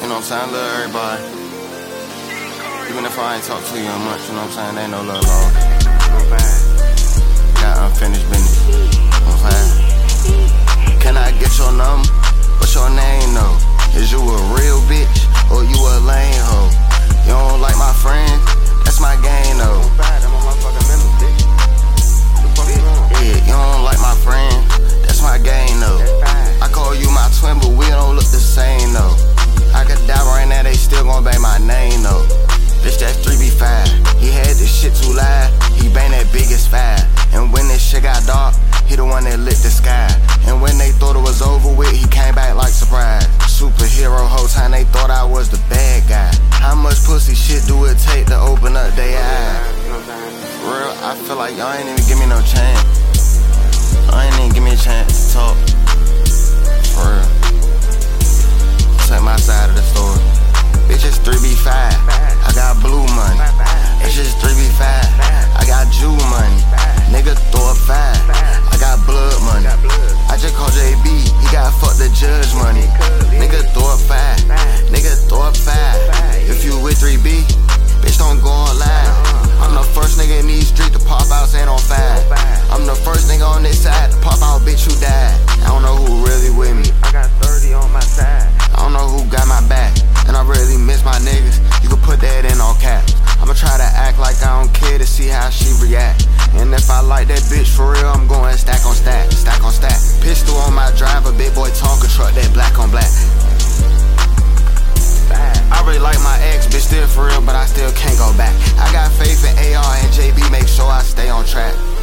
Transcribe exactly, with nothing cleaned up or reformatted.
You know what I'm saying? I love everybody. Even if I ain't talk to you much, you know what I'm saying? They ain't no love lost. You know what I'm saying? Got unfinished business. You know what I'm saying? Can I get your number? What's your name though? Is you a real bitch or you a lame hoe? You don't like my friends? That's my game though. Yeah, you don't like my friends? That's my game though. I call you my twin, but we don't look the same though. I could die right now, they still gon' bang my name though. Bitch, that's three B five. He had this shit too loud, he bang that biggest five. And when this shit got dark, he the one that lit the sky. And when they thought it was over with, he came back like surprise. Superhero whole time they thought I was the bad guy. How much pussy shit do it take to open up their eyes? For real, I feel like y'all ain't even give me no chance. Y'all ain't even give me a chance to talk. For real. Take my side of the story. Bitch, it's three B five. I got blue money. It's just three B five. I got Jew money. Nigga throw up five. I got blood money. I just called J B. He got fuck the judge money. Nigga throw up five. Nigga throw up five. If you with three B, bitch don't go on live. I'm the first nigga in these streets to pop out saying on five. I'm the first nigga on this side to pop out, bitch, you died. I don't know who really with me. I got thirty on my side. I don't know who got my back, and I really miss my niggas. You can put that in all caps. I'ma try to act like I don't care to see how she react. And if I like that bitch for real, I'm going stack on stack, stack on stack. Pistol on my driver, big boy Tonka truck, that black on black. I really like my ex, bitch, still for real, but I still can't go back. I got faith in A R and J B, make sure I stay on track.